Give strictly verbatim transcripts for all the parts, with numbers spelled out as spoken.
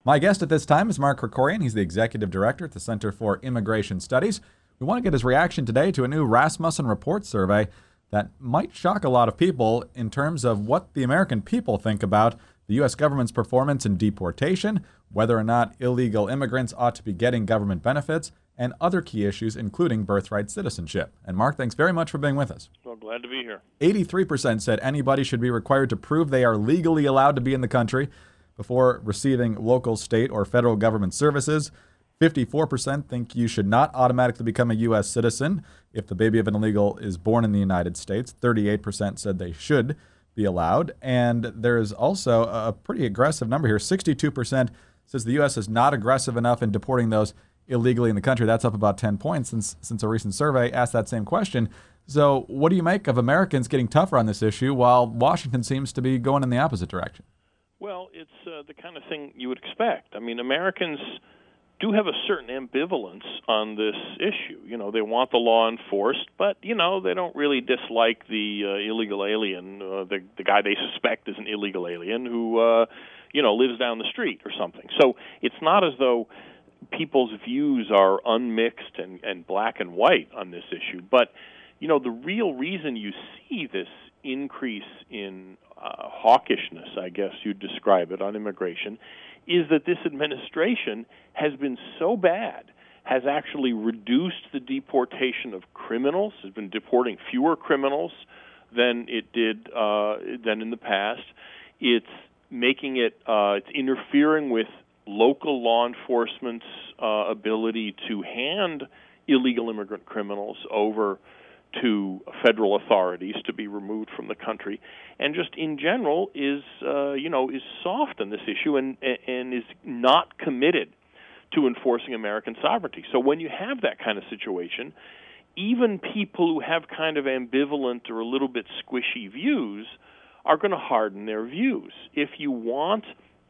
My guest at this time is Mark Krikorian. He's the executive director at the Center for Immigration Studies. We want to get his reaction today to a new Rasmussen Report survey that might shock a lot of people in terms of what the American people think about the U S government's performance in deportation, whether or not illegal immigrants ought to be getting government benefits, and other key issues, including birthright citizenship. And Mark, thanks very much for being with us. Well, glad to be here. eighty-three percent said anybody should be required to prove they are legally allowed to be in the country before receiving local, state, or federal government services. fifty-four percent think you should not automatically become a U S citizen if the baby of an illegal is born in the United States. thirty-eight percent said they should be allowed. And there is also a pretty aggressive number here. sixty-two percent says the U S is not aggressive enough in deporting those illegally in the country. That's up about ten points since since a recent survey asked that same question. So what do you make of Americans getting tougher on this issue while Washington seems to be going in the opposite direction? Well, it's uh, the kind of thing you would expect. I mean, Americans do have a certain ambivalence on this issue. You know, they want the law enforced, but, you know, they don't really dislike the uh, illegal alien, uh, the, the guy they suspect is an illegal alien who, uh, you know, lives down the street or something. So it's not as though people's views are unmixed and, and black and white on this issue. But, you know, the real reason you see this increase in uh, hawkishness, I guess you'd describe it, on immigration, is that this administration has been so bad, has actually reduced the deportation of criminals, has been deporting fewer criminals than it did uh, than in the past. It's making it, uh, it's interfering with local law enforcement's uh, ability to hand illegal immigrant criminals over to federal authorities to be removed from the country, and just in general is, uh, you know, is soft on this issue and and is not committed to enforcing American sovereignty. So when you have that kind of situation, even people who have kind of ambivalent or a little bit squishy views are going to harden their views. If you want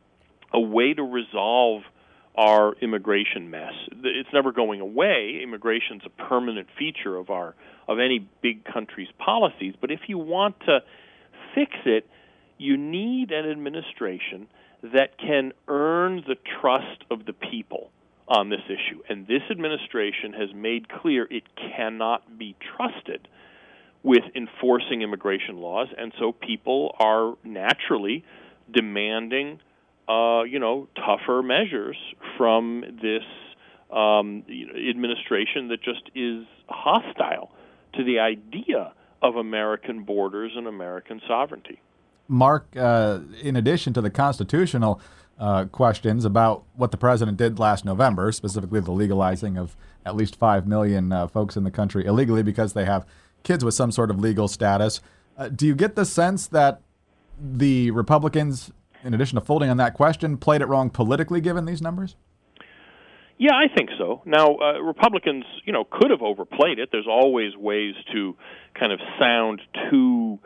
a way to resolve our immigration mess, it's never going away. Immigration's a permanent feature of our of any big country's policies. But if you want to fix it, you need an administration that can earn the trust of the people on this issue. And this administration has made clear it cannot be trusted with enforcing immigration laws, and so people are naturally demanding Uh, you know, tougher measures from this um, administration that just is hostile to the idea of American borders and American sovereignty. Mark, uh, in addition to the constitutional uh, questions about what the president did last November, specifically the legalizing of at least five million uh, folks in the country illegally because they have kids with some sort of legal status, uh, do you get the sense that the Republicans, in addition to folding on that question, played it wrong politically given these numbers? Yeah, I think so. Now, uh, Republicans, you know, could have overplayed it. There's always ways to kind of sound too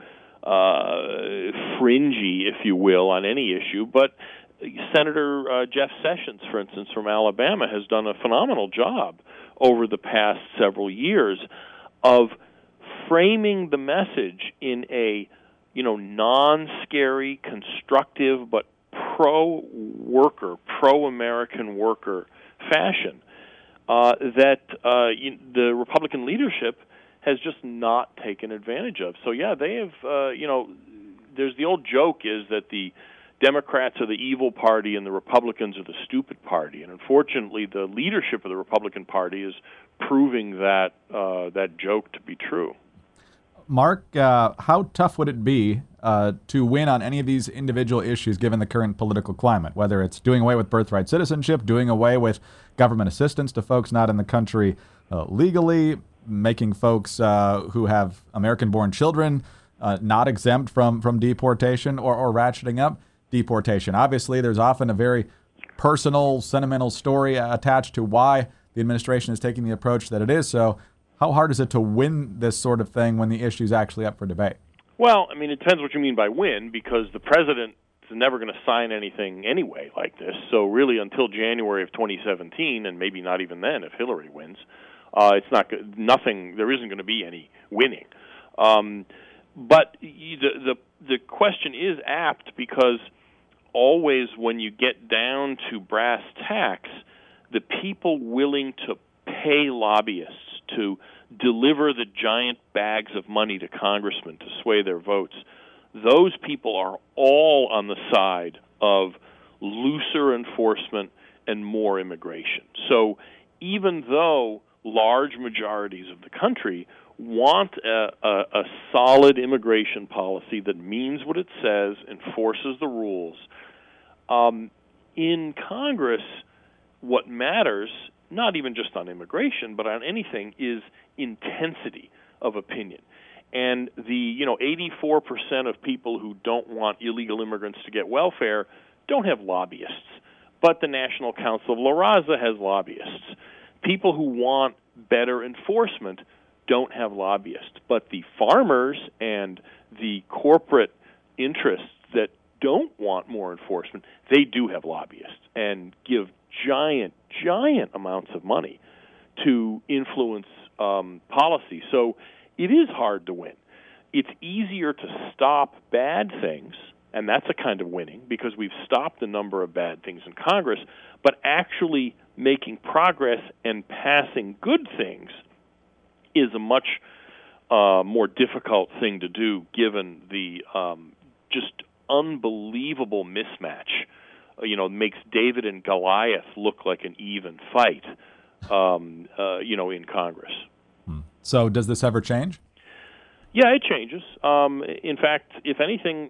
uh, fringy, if you will, on any issue. But Senator uh, Jeff Sessions, for instance, from Alabama, has done a phenomenal job over the past several years of framing the message in a you know, non-scary, constructive, but pro-worker, pro-American worker fashion uh, that uh, you, the Republican leadership has just not taken advantage of. So, yeah, they have, uh, you know, there's the old joke is that the Democrats are the evil party and the Republicans are the stupid party. And unfortunately, the leadership of the Republican Party is proving that uh, that joke to be true. Mark, uh, how tough would it be uh, to win on any of these individual issues given the current political climate, whether it's doing away with birthright citizenship, doing away with government assistance to folks not in the country uh, legally, making folks uh, who have American-born children uh, not exempt from, from deportation, or, or ratcheting up deportation? Obviously, there's often a very personal, sentimental story attached to why the administration is taking the approach that it is. So how hard is it to win this sort of thing when the issue is actually up for debate? Well, I mean, it depends what you mean by win, because the president is never going to sign anything anyway like this. So really, until January of twenty seventeen, and maybe not even then if Hillary wins, uh, it's not nothing. There isn't going to be any winning. Um, but the, the the question is apt because always, when you get down to brass tacks, the people willing to pay lobbyists to deliver the giant bags of money to congressmen to sway their votes, those people are all on the side of looser enforcement and more immigration. So even though large majorities of the country want a, a, a solid immigration policy that means what it says, enforces the rules, um, in Congress, what matters, not even just on immigration, but on anything, is intensity of opinion. And the, you know, eighty-four percent of people who don't want illegal immigrants to get welfare don't have lobbyists. But the National Council of La Raza has lobbyists. People who want better enforcement don't have lobbyists. But the farmers and the corporate interests that don't want more enforcement, they do have lobbyists and give giant, giant amounts of money to influence um, policy. So it is hard to win. It's easier to stop bad things, and that's a kind of winning because we've stopped a number of bad things in Congress, but actually making progress and passing good things is a much uh, more difficult thing to do given the um, just unbelievable mismatch. Uh, you know, makes David and Goliath look like an even fight, um, uh, you know, in Congress. Hmm. So does this ever change? Yeah, it changes. Um, in fact, if anything,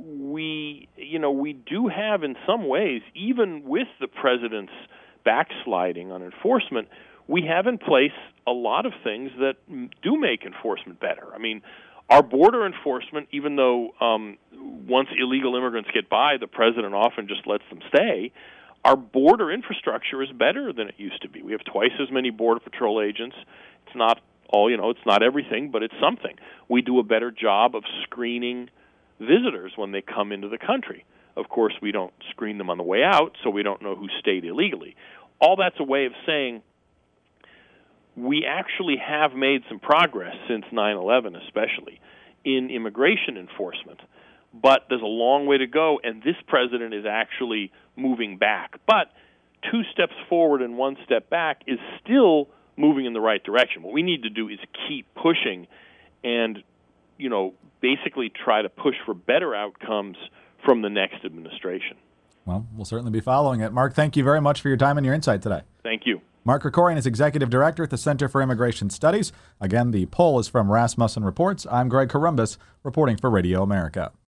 we, you know, we do have in some ways, even with the president's backsliding on enforcement, we have in place a lot of things that do make enforcement better. I mean, our border enforcement, even though um, once illegal immigrants get by, the president often just lets them stay, our border infrastructure is better than it used to be. We have twice as many Border Patrol agents. It's not all, you know, it's not everything, but it's something. We do a better job of screening visitors when they come into the country. Of course, we don't screen them on the way out, so we don't know who stayed illegally. All that's a way of saying we actually have made some progress since nine eleven, especially, in immigration enforcement. But there's a long way to go, and this president is actually moving back. But two steps forward and one step back is still moving in the right direction. What we need to do is keep pushing and, you know, basically try to push for better outcomes from the next administration. Well, we'll certainly be following it. Mark, thank you very much for your time and your insight today. Thank you. Mark Krikorian is Executive Director at the Center for Immigration Studies. Again, the poll is from Rasmussen Reports. I'm Greg Corombos, reporting for Radio America.